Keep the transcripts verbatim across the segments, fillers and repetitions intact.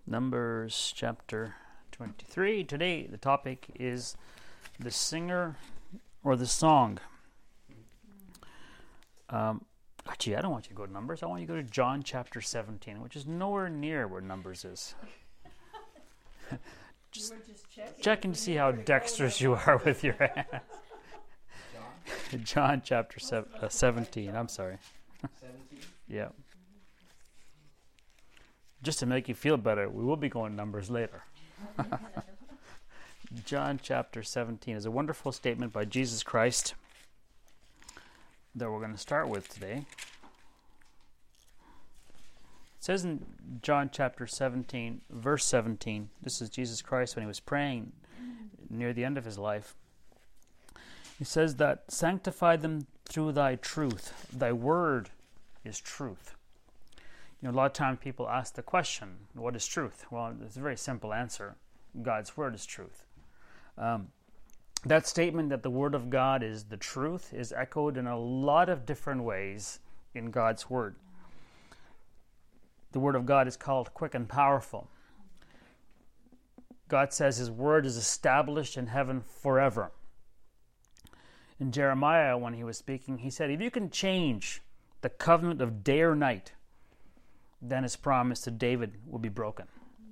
Numbers chapter twenty-three. Today the topic is the singer or the song. Um, actually, I don't want you to go to Numbers. I want you to go to John chapter seventeen, which is nowhere near where Numbers is. just, just checking. checking to see how dexterous you are with your hands. John, John chapter seven, uh, seventeen. I'm sorry. seventeen? Yeah. Just to make you feel better, we will be going Numbers later. John chapter seventeen is a wonderful statement by Jesus Christ that we're going to start with today. It says in John chapter seventeen, verse seventeen, this is Jesus Christ when he was praying near the end of his life. He says that, "Sanctify them through thy truth. Thy word is truth." You know, a lot of times people ask the question, what is truth? Well, it's a very simple answer. God's word is truth. Um, that statement that the word of God is the truth is echoed in a lot of different ways in God's word. The word of God is called quick and powerful. God says his word is established in heaven forever. In Jeremiah, when he was speaking, he said, if you can change the covenant of day or night, then his promise to David will be broken.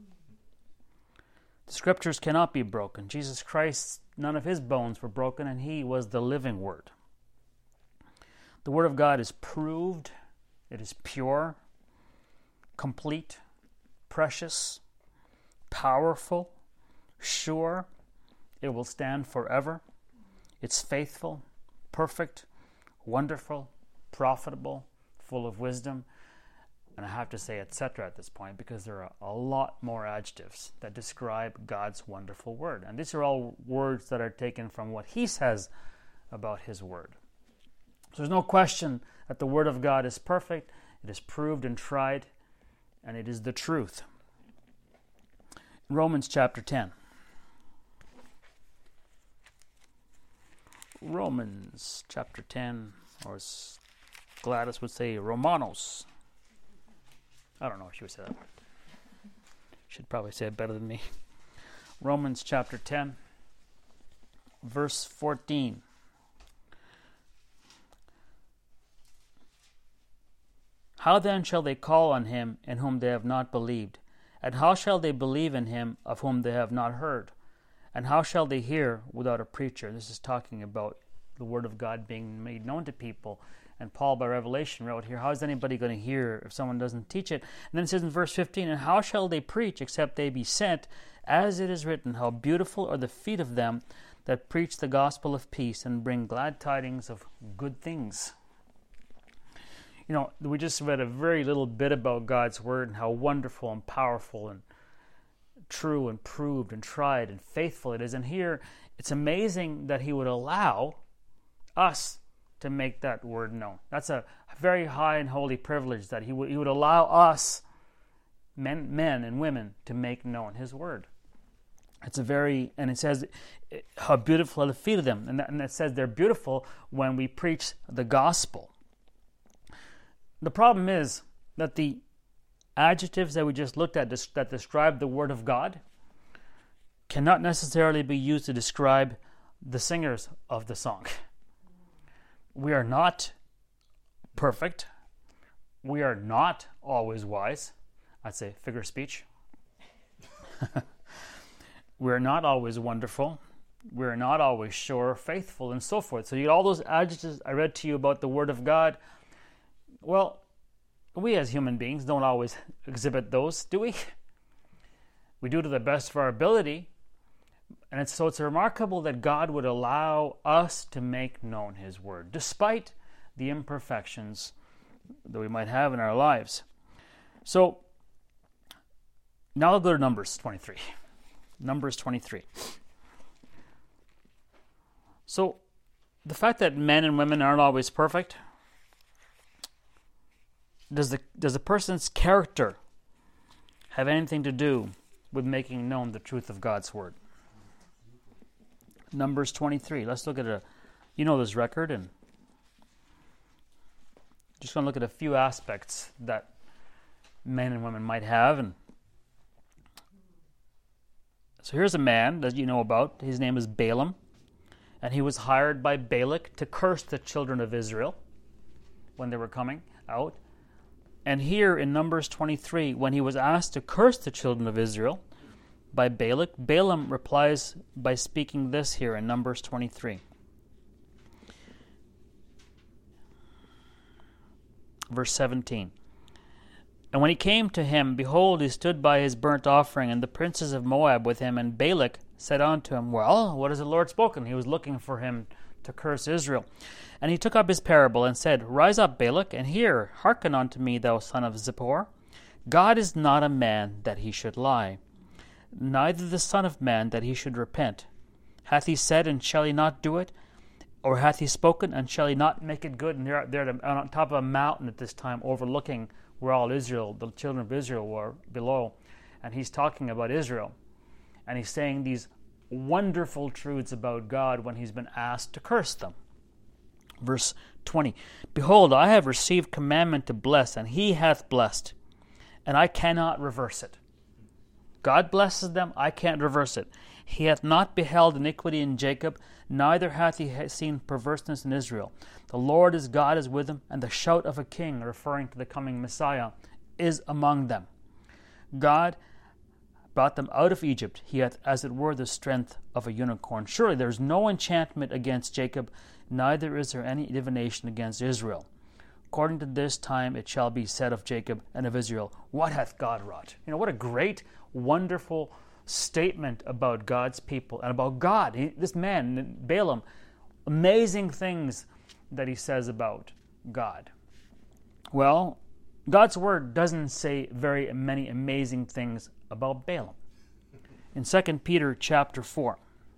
The scriptures cannot be broken. Jesus Christ, none of his bones were broken, and he was the living word. The word of God is proved, it is pure, complete, precious, powerful, sure. It will stand forever. It's faithful, perfect, wonderful, profitable, full of wisdom. And I have to say et cetera at this point because there are a lot more adjectives that describe God's wonderful word. And these are all words that are taken from what he says about his word. So there's no question that the word of God is perfect. It is proved and tried, and it is the truth. Romans chapter ten. Romans chapter ten, or as Gladys would say, Romanos. I don't know if she would say that. She'd probably say it better than me. Romans chapter ten, verse fourteen. How then shall they call on him in whom they have not believed? And how shall they believe in him of whom they have not heard? And how shall they hear without a preacher? This is talking about the word of God being made known to people. And Paul, by revelation, wrote here, how is anybody going to hear if someone doesn't teach it? And then it says in verse fifteen, and how shall they preach except they be sent? As it is written, how beautiful are the feet of them that preach the gospel of peace and bring glad tidings of good things. You know, we just read a very little bit about God's word and how wonderful and powerful and true and proved and tried and faithful it is. And here, it's amazing that he would allow us to make that word known. That's a very high and holy privilege that he would, he would allow us, men, men and women, to make known his word. It's a very, and it says, how beautiful are the feet of them. And, that, and it says they're beautiful when we preach the gospel. The problem is that the adjectives that we just looked at that describe the word of God cannot necessarily be used to describe the singers of the song. We are not perfect. We are not always wise. I'd say figure of speech. We are not always wonderful. We are not always sure, faithful, and so forth. So you get all those adjectives I read to you about the word of God. Well, we as human beings don't always exhibit those, do we? We do to the best of our ability. And it's, so it's remarkable that God would allow us to make known his word, despite the imperfections that we might have in our lives. So, now I'll go to Numbers twenty-three. Numbers twenty-three. So, the fact that men and women aren't always perfect, does the, does a person's character have anything to do with making known the truth of God's word? Numbers twenty-three. Let's look at a, you know this record, and just going to look at a few aspects that men and women might have, and So here's a man that you know about. His name is Balaam. And he was hired by Balak to curse the children of Israel when they were coming out. And here in Numbers twenty-three, when he was asked to curse the children of Israel by Balak, Balaam replies by speaking this here in Numbers twenty-three. Verse seventeen. And when he came to him, behold, he stood by his burnt offering, and the princes of Moab with him. And Balak said unto him, Well, what has the Lord spoken? He was looking for him to curse Israel. And he took up his parable, and said, Rise up, Balak, and hear, hearken unto me, thou son of Zippor. God is not a man that he should lie, neither the son of man that he should repent. Hath he said, and shall he not do it? Or hath he spoken, and shall he not make it good? And they're, they're on top of a mountain at this time, overlooking where all Israel, the children of Israel, were below. And he's talking about Israel. And he's saying these wonderful truths about God when he's been asked to curse them. Verse twenty. Behold, I have received commandment to bless, and he hath blessed, and I cannot reverse it. God blesses them, I can't reverse it. He hath not beheld iniquity in Jacob, neither hath he seen perverseness in Israel. The Lord his God is with him, and the shout of a king, referring to the coming Messiah, is among them. God brought them out of Egypt. He hath, as it were, the strength of a unicorn. Surely there is no enchantment against Jacob, neither is there any divination against Israel. According to this time it shall be said of Jacob and of Israel, What hath God wrought? You know, what a great, wonderful statement about God's people and about God. He, this man, Balaam, amazing things that he says about God. Well, God's word doesn't say very many amazing things about Balaam. In Second Peter chapter four,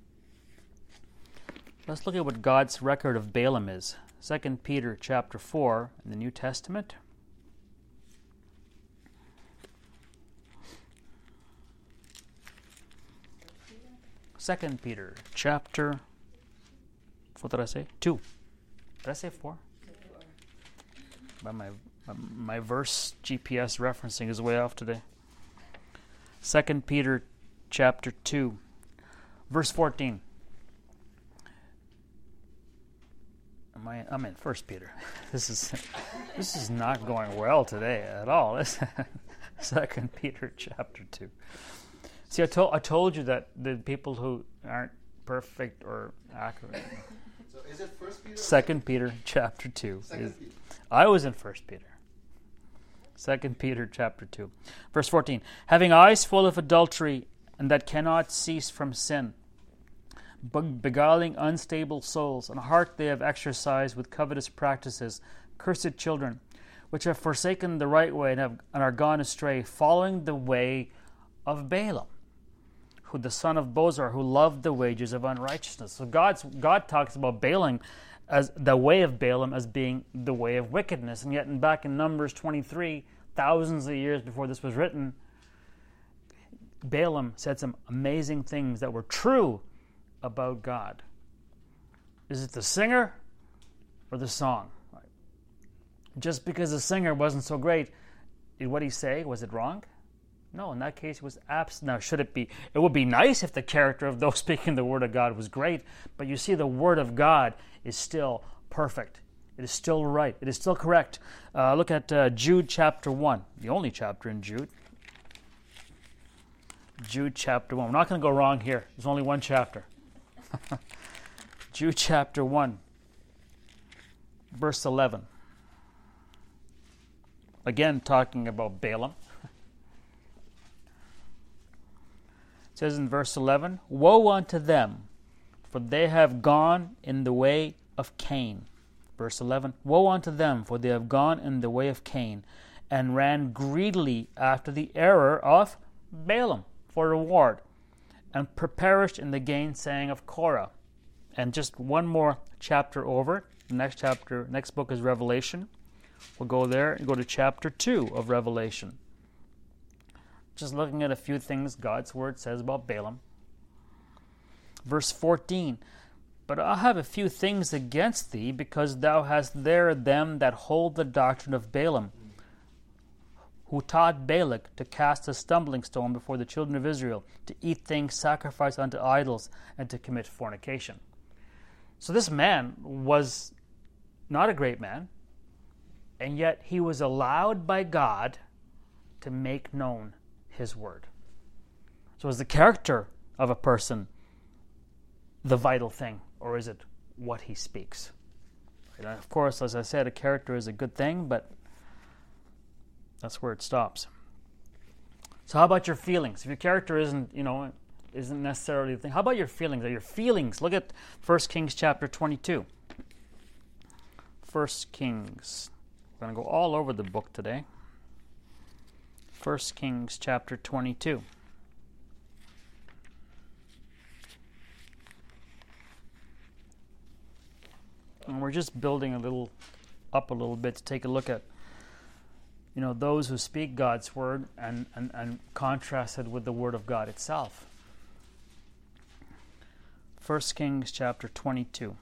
let's look at what God's record of Balaam is. Second Peter chapter four in the New Testament. Second Peter chapter, what did I say? Two. Did I say four? By my my verse G P S referencing is way off today. Second Peter chapter two, verse fourteen. Am I, I'm in First Peter. This is this is not going well today at all. Second Peter chapter two. See, I told I told you that the people who aren't perfect or accurate. So is it First Peter? Second Peter chapter two. Second Peter. I was in First Peter. Second Peter chapter two, verse fourteen. Having eyes full of adultery, and that cannot cease from sin, beguiling unstable souls, and a heart they have exercised with covetous practices, cursed children, which have forsaken the right way and, have, and are gone astray, following the way of Balaam, who the son of Bozor, who loved the wages of unrighteousness. So God's, God talks about Balaam as the way of Balaam as being the way of wickedness. And yet in, back in Numbers twenty-three, thousands of years before this was written, Balaam said some amazing things that were true about God. Is it the singer or the song? Just because the singer wasn't so great, did what he say, was it wrong? No, in that case it was abs. Now, should it be? It would be nice if the character of those speaking the word of God was great, but you see, the word of God is still perfect. It is still right. It is still correct. Uh, look at uh, Jude chapter one, the only chapter in Jude. Jude chapter one. We're not going to go wrong here. There's only one chapter. Jude chapter one, verse eleven. Again, talking about Balaam. It says in verse eleven, Woe unto them, for they have gone in the way of Cain. Verse eleven, Woe unto them, for they have gone in the way of Cain, and ran greedily after the error of Balaam for reward, and perished in the gainsaying of Korah. And just one more chapter over. The next chapter, next book is Revelation. We'll go there and go to chapter two of Revelation. Just looking at a few things God's word says about Balaam. Verse fourteen, But I have a few things against thee, because thou hast there them that hold the doctrine of Balaam, who taught Balak to cast a stumbling stone before the children of Israel, to eat things sacrificed unto idols, and to commit fornication. So this man was not a great man, and yet he was allowed by God to make known his word. So is the character of a person the vital thing, or is it what he speaks? And of course, as I said, a character is a good thing, but that's where it stops. So how about your feelings? If your character isn't, you know, isn't necessarily the thing, how about your feelings? Are your feelings? Look at First Kings chapter twenty-two. First Kings. We're going to go all over the book today. First Kings chapter twenty-two. And we're just building a little up a little bit to take a look at, you know, those who speak God's word and, and, and contrast it with the word of God itself. First Kings chapter twenty-two.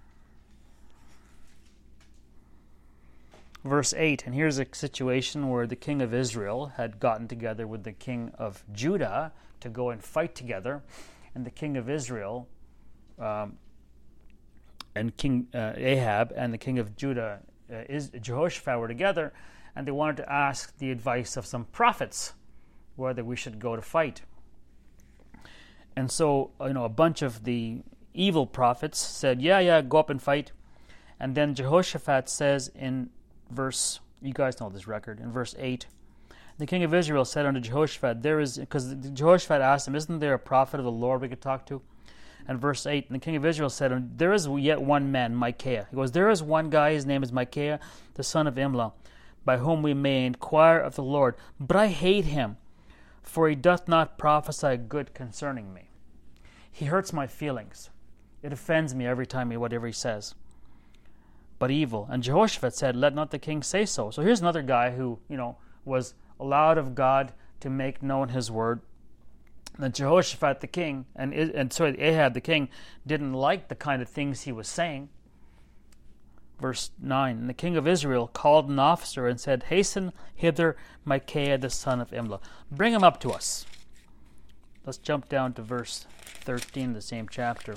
Verse eight, and here's a situation where the king of Israel had gotten together with the king of Judah to go and fight together, and the king of Israel um, and King uh, Ahab and the king of Judah, uh, is, Jehoshaphat, were together, and they wanted to ask the advice of some prophets whether we should go to fight. And so, you know, a bunch of the evil prophets said, yeah, yeah, go up and fight. And then Jehoshaphat says in verse, you guys know this record, in verse eight, the king of Israel said unto Jehoshaphat, there is, because Jehoshaphat asked him, isn't there a prophet of the Lord we could talk to? And verse eight, and the king of Israel said, there is yet one man, Micaiah. He goes, there is one guy, his name is Micaiah, the son of Imlah, by whom we may inquire of the Lord. But I hate him, for he doth not prophesy good concerning me. He hurts my feelings. It offends me every time he, whatever he says. But evil. And Jehoshaphat said, let not the king say so. So here's another guy who, you know, was allowed of God to make known his word. And Jehoshaphat the king, and, and sorry, Ahab the king, didn't like the kind of things he was saying. Verse nine, and the king of Israel called an officer and said, hasten hither Micaiah the son of Imlah. Bring him up to us. Let's jump down to verse thirteen, the same chapter.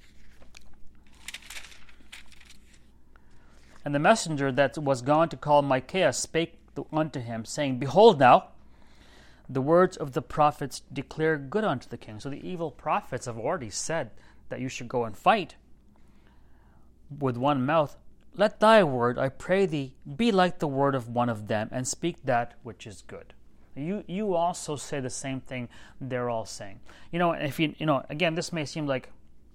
And the messenger that was gone to call Micaiah spake unto him, saying, behold now, the words of the prophets declare good unto the king. So the evil prophets have already said that you should go and fight with one mouth. Let thy word, I pray thee, be like the word of one of them, and speak that which is good. You you also say the same thing they're all saying. You know, if you you know, again, this may seem like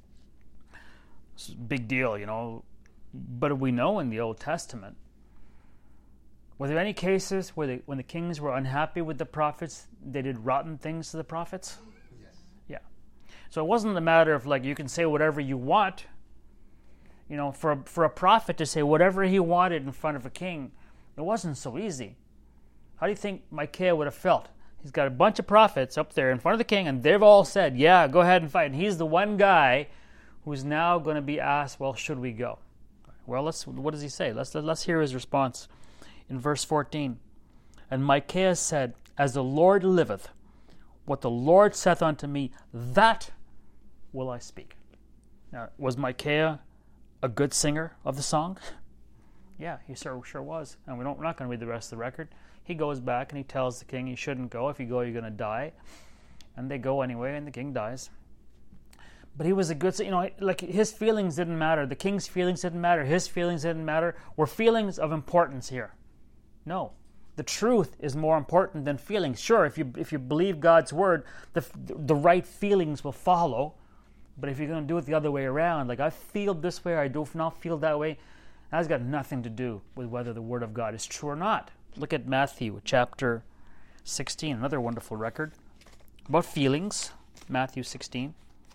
a big deal, you know, but we know in the Old Testament, were there any cases where they, when the kings were unhappy with the prophets, they did rotten things to the prophets? Yes. Yeah. So it wasn't a matter of like you can say whatever you want. You know, for a, for a prophet to say whatever he wanted in front of a king, it wasn't so easy. How do you think Micaiah would have felt? He's got a bunch of prophets up there in front of the king, and they've all said, yeah, go ahead and fight. And he's the one guy who's now going to be asked, well, should we go? Well, let's. What does he say? Let's let's hear his response. In verse fourteen, and Micaiah said, as the Lord liveth, what the Lord saith unto me, that will I speak. Now, was Micaiah a good singer of the song? Yeah, he sure, sure was. And we don't, we're not going to read the rest of the record. He goes back and he tells the king he shouldn't go. If you go, you're going to die. And they go anyway, and the king dies. But he was a good, you know, like his feelings didn't matter. The king's feelings didn't matter. His feelings didn't matter. Were feelings of importance here? No. The truth is more important than feelings. Sure, if you if you believe God's word, the the right feelings will follow. But if you're going to do it the other way around, like I feel this way, or I do not feel that way, that's got nothing to do with whether the word of God is true or not. Look at Matthew chapter sixteen, another wonderful record about feelings. Matthew sixteen.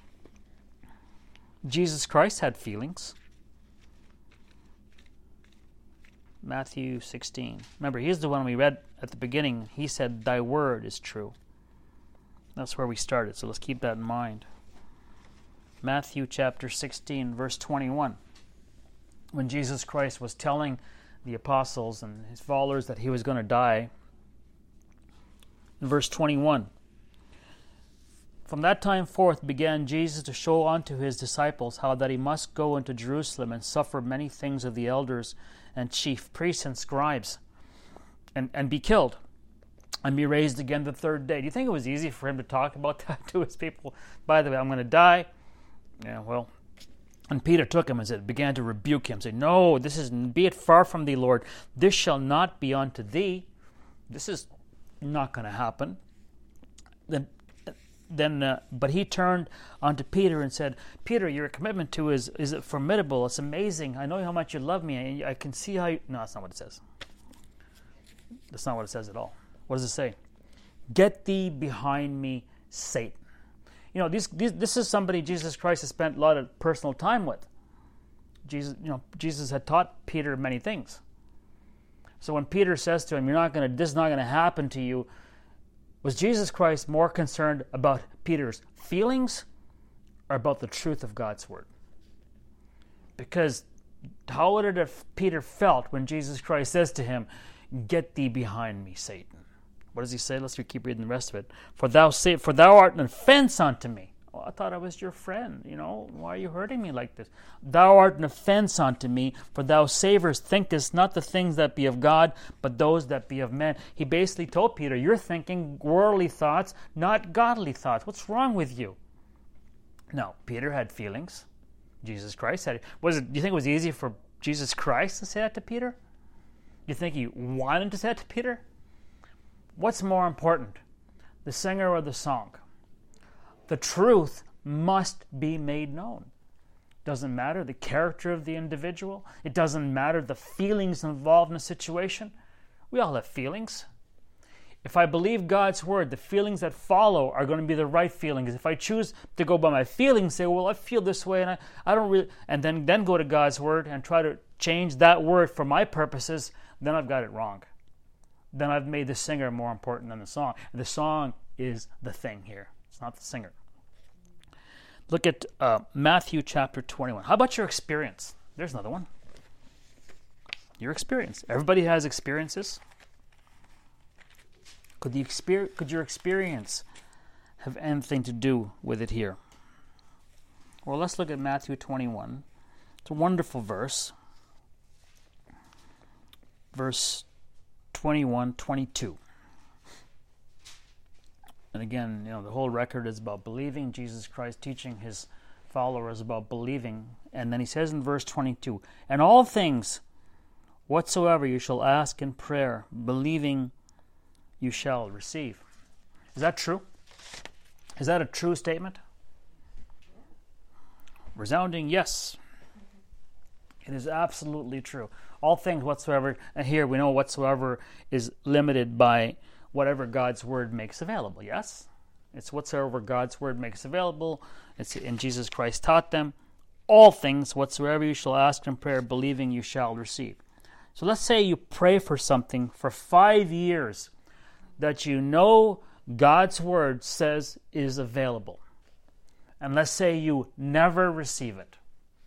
Jesus Christ had feelings. Matthew sixteen. Remember, he's the one we read at the beginning. He said, thy word is true. That's where we started, so let's keep that in mind. Matthew chapter sixteen, verse twenty-one. When Jesus Christ was telling the apostles and his followers that he was going to die, in verse twenty-one. From that time forth began Jesus to show unto his disciples how that he must go into Jerusalem and suffer many things of the elders and chief priests and scribes, and, and be killed, and be raised again the third day. Do you think it was easy for him to talk about that to his people? By the way, I'm going to die. Yeah, well, and Peter took him and said, began to rebuke him, saying, No, this is, be it far from thee, Lord. This shall not be unto thee. This is not going to happen. Then Then, uh, but he turned unto Peter and said, Peter, your commitment to is is formidable. It's amazing. I know how much you love me. I, I can see how you... No, that's not what it says. That's not what it says at all. What does it say? Get thee behind me, Satan. You know, these, these, this is somebody Jesus Christ has spent a lot of personal time with. Jesus, you know, Jesus had taught Peter many things. So when Peter says to him, "You're not going to. This is not going to happen to you," was Jesus Christ more concerned about Peter's feelings or about the truth of God's word? Because how would it have Peter felt when Jesus Christ says to him, "Get thee behind me, Satan"? What does he say? Let's keep reading the rest of it. For thou say, for thou art an offense unto me. Well, I thought I was your friend. You know, why are you hurting me like this? Thou art an offense unto me, for thou savors thinkest not the things that be of God, but those that be of men. He basically told Peter, you're thinking worldly thoughts, not godly thoughts. What's wrong with you? No, Peter had feelings. Jesus Christ had it. Was it, do you think it was easy for Jesus Christ to say that to Peter? Do you think he wanted to say that to Peter? What's more important, the singer or the song? The truth must be made known. Doesn't matter the character of the individual. It doesn't matter the feelings involved in a situation. We all have feelings. If I believe God's word, the feelings that follow are going to be the right feelings. If I choose to go by my feelings, say, well, I feel this way, and I, I don't really, and then, then go to God's word and try to change that word for my purposes, then I've got it wrong. Then I've made the singer more important than the song. And the song is the thing here. It's not the singer. Look at uh, Matthew chapter twenty-one. How about your experience? There's another one. Your experience. Everybody has experiences. Could the exper- could your experience have anything to do with it here? Well, let's look at Matthew twenty-one. It's a wonderful verse. Verse twenty-one, twenty-two. And again, you know, the whole record is about believing. Jesus Christ teaching his followers about believing. And then he says in verse twenty-two, and all things whatsoever you shall ask in prayer, believing you shall receive. Is that true? Is that a true statement? Resounding yes. It is absolutely true. All things whatsoever, and here we know whatsoever is limited by whatever God's word makes available, yes? It's whatsoever God's word makes available. It's, and Jesus Christ taught them, all things whatsoever you shall ask in prayer, believing you shall receive. So let's say you pray for something for five years that you know God's word says is available. And let's say you never receive it.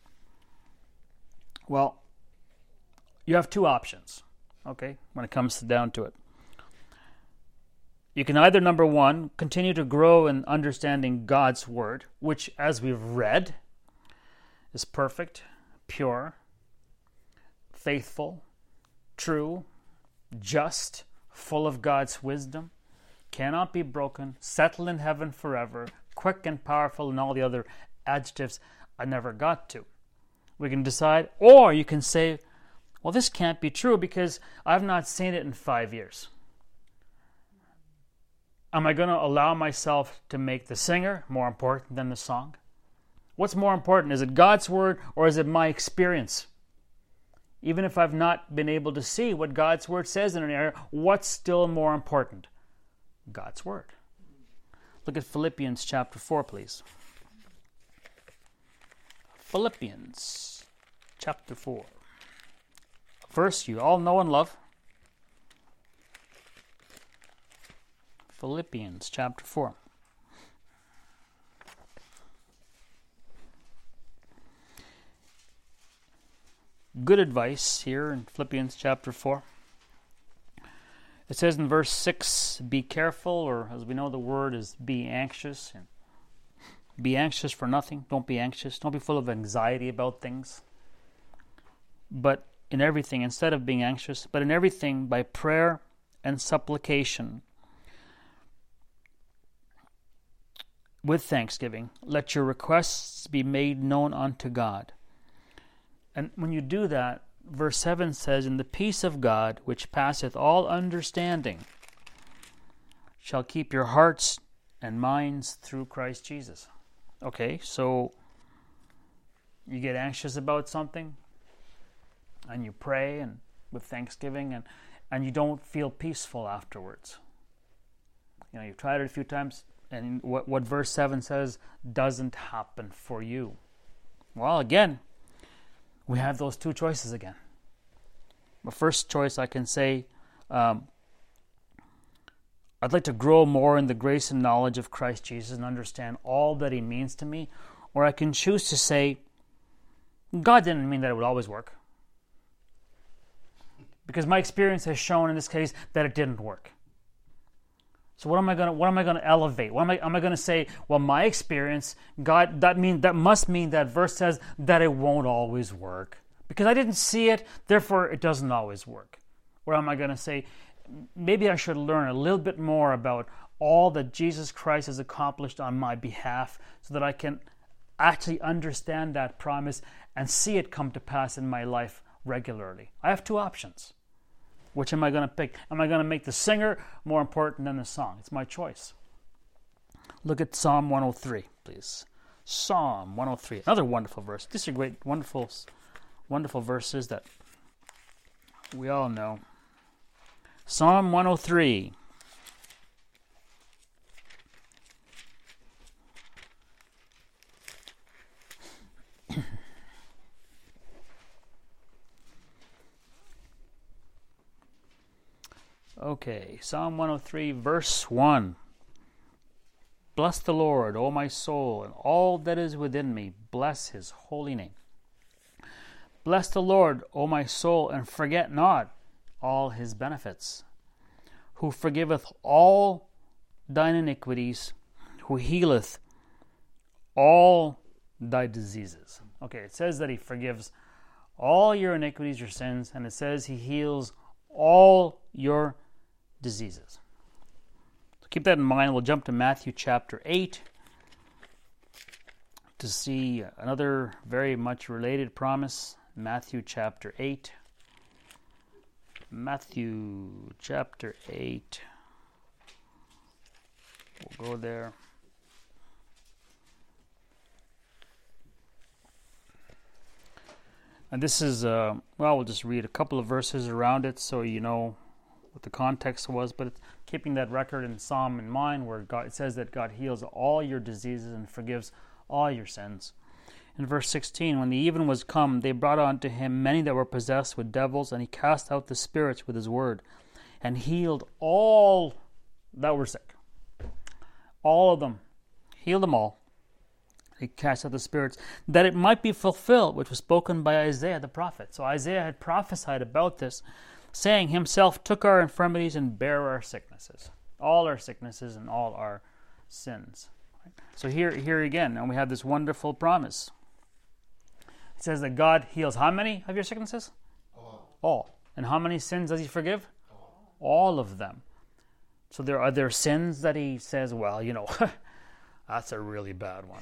Well, you have two options, okay, when it comes down to it. You can either, number one, continue to grow in understanding God's word, which, as we've read, is perfect, pure, faithful, true, just, full of God's wisdom, cannot be broken, settled in heaven forever, quick and powerful, and all the other adjectives I never got to. We can decide, or you can say, well, this can't be true because I've not seen it in five years. Am I going to allow myself to make the singer more important than the song? What's more important? Is it God's word or is it my experience? Even if I've not been able to see what God's word says in an area, what's still more important? God's word. Look at Philippians chapter four, please. Philippians chapter four. Verse you all know and love. Philippians chapter four. Good advice here in Philippians chapter four. It says in verse six, be careful, or as we know the word is be anxious. And be anxious for nothing. Don't be anxious. Don't be full of anxiety about things. But in everything, instead of being anxious, but in everything by prayer and supplication, with thanksgiving, let your requests be made known unto God. And when you do that, verse seven says, and the peace of God, which passeth all understanding, shall keep your hearts and minds through Christ Jesus. Okay, so you get anxious about something, and you pray and with thanksgiving, and, and you don't feel peaceful afterwards. You know, you've tried it a few times, and what, what verse seven says doesn't happen for you. Well, again, we have those two choices again. The first choice I can say, um, I'd like to grow more in the grace and knowledge of Christ Jesus and understand all that He means to me. Or I can choose to say, God didn't mean that it would always work. Because my experience has shown in this case that it didn't work. So what am I going to what am I going to elevate? What am I am I going to say, well, my experience, God, that mean that must mean that verse says that it won't always work. Because I didn't see it, therefore it doesn't always work. Or am I going to say, maybe I should learn a little bit more about all that Jesus Christ has accomplished on my behalf so that I can actually understand that promise and see it come to pass in my life regularly. I have two options. Which am I going to pick? Am I going to make the singer more important than the song? It's my choice. Look at Psalm one oh three, please. Psalm one oh three, another wonderful verse. These are great, wonderful, wonderful verses that we all know. Psalm one oh three. Okay, Psalm one oh three, verse one. Bless the Lord, O my soul, and all that is within me. Bless His holy name. Bless the Lord, O my soul, and forget not all His benefits, who forgiveth all thine iniquities, who healeth all thy diseases. Okay, it says that He forgives all your iniquities, your sins, and it says He heals all your diseases. So keep that in mind. We'll jump to Matthew chapter eight to see another very much related promise. Matthew chapter eight. Matthew chapter eight. We'll go there. And this is, uh, well, we'll just read a couple of verses around it so you know what the context was, but it's keeping that record in Psalm in mind where God, it says that God heals all your diseases and forgives all your sins. In verse sixteen, when the even was come, they brought unto Him many that were possessed with devils, and He cast out the spirits with His word, and healed all that were sick. All of them. Healed them all. He cast out the spirits, that it might be fulfilled, which was spoken by Isaiah the prophet. So Isaiah had prophesied about this, saying, Himself took our infirmities and bare our sicknesses. All our sicknesses and all our sins. So here, here again, and we have this wonderful promise. It says that God heals how many of your sicknesses? All. All. And how many sins does He forgive? All. All of them. So there are there sins that He says, well, you know, that's a really bad one.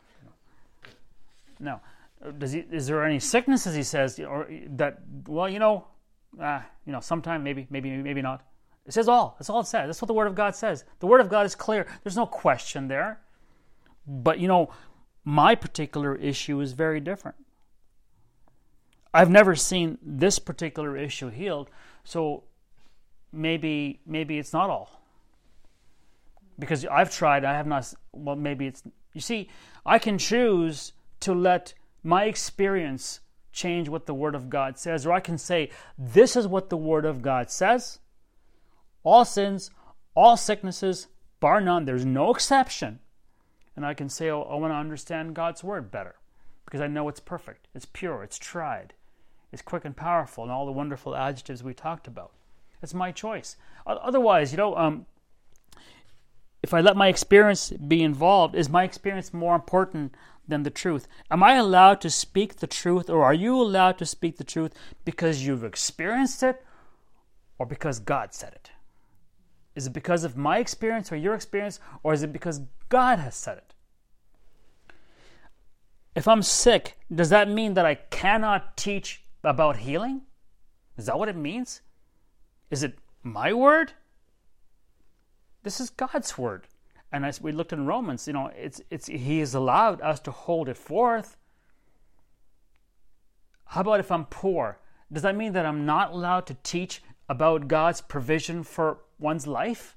No. Does he? Is there any sicknesses He says, or that? Well, you know, uh, you know, sometime maybe, maybe, maybe not. It says all. That's all it says. That's what the Word of God says. The Word of God is clear. There's no question there. But you know, my particular issue is very different. I've never seen this particular issue healed, so maybe, maybe it's not all. Because I've tried. I have not. Well, maybe it's. You see, I can choose to let my experience change what the Word of God says. Or I can say, this is what the Word of God says. All sins, all sicknesses, bar none. There's no exception. And I can say, oh, I want to understand God's Word better. Because I know it's perfect. It's pure. It's tried. It's quick and powerful. And all the wonderful adjectives we talked about. It's my choice. Otherwise, you know, um, if I let my experience be involved, is my experience more important than the truth? Am I allowed to speak the truth, or are you allowed to speak the truth because you've experienced it or because God said it? Is it because of my experience or your experience, or is it because God has said it? If I'm sick, does that mean that I cannot teach about healing? Is that what it means? Is it my word? This is God's word. And as we looked in Romans, you know, it's it's He has allowed us to hold it forth. How about if I'm poor? Does that mean that I'm not allowed to teach about God's provision for one's life?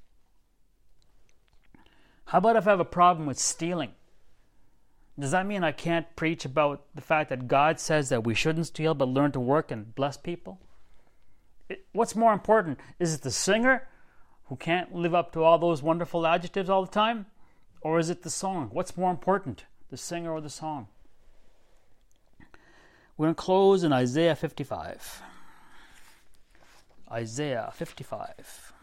How about if I have a problem with stealing? Does that mean I can't preach about the fact that God says that we shouldn't steal but learn to work and bless people? It, what's more important? Is it the singer who can't live up to all those wonderful adjectives all the time? Or is it the song? What's more important, the singer or the song? We're going to close in Isaiah fifty-five. Isaiah fifty-five.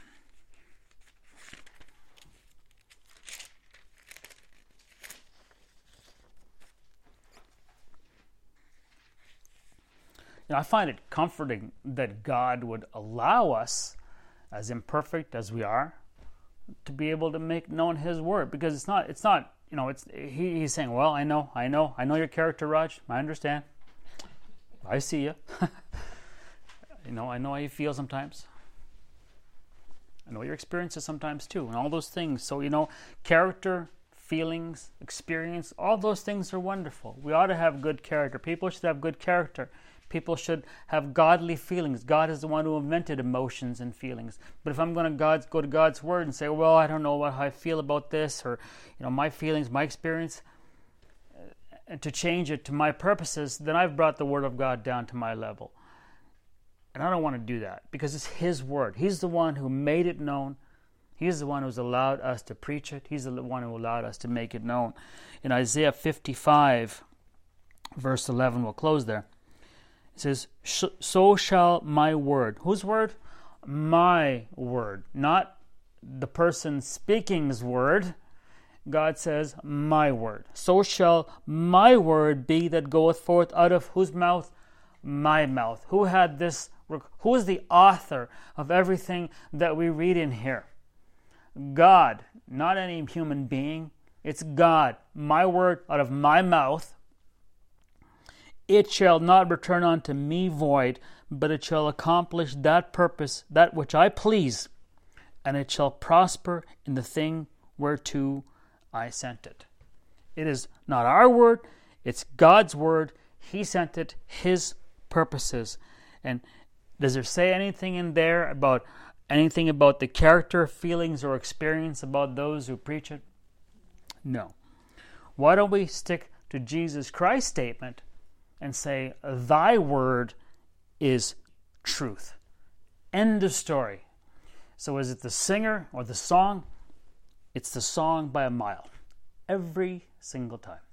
You know, I find it comforting that God would allow us, as imperfect as we are, to be able to make known His word, because it's not, it's not, you know, it's he, He's saying, well, I know, I know, I know your character, Raj. I understand. I see you. You know, I know how you feel sometimes. I know your experiences sometimes too, and all those things. So, you know, character, feelings, experience, all those things are wonderful. We ought to have good character. People should have good character. People should have godly feelings. God is the one who invented emotions and feelings. But if I'm going to God's, go to God's word and say, well, I don't know what, how I feel about this, or, you know, my feelings, my experience, and to change it to my purposes, then I've brought the word of God down to my level. And I don't want to do that, because it's His word. He's the one who made it known. He's the one who's allowed us to preach it. He's the one who allowed us to make it known. In Isaiah fifty-five, verse eleven, we'll close there. It says, so shall my word. Whose word? My word. Not the person speaking's word. God says, my word. So shall my word be that goeth forth out of whose mouth? My mouth. Who had this? Who is the author of everything that we read in here? God, not any human being. It's God. My word out of my mouth. It shall not return unto me void, but it shall accomplish that purpose, that which I please, and it shall prosper in the thing whereto I sent it. It is not our word, it's God's word. He sent it, His purposes. And does there say anything in there about anything about the character, feelings, or experience about those who preach it? No. Why don't we stick to Jesus Christ's statement and say, thy word is truth? End of story. So is it the singer or the song? It's the song by a mile. Every single time.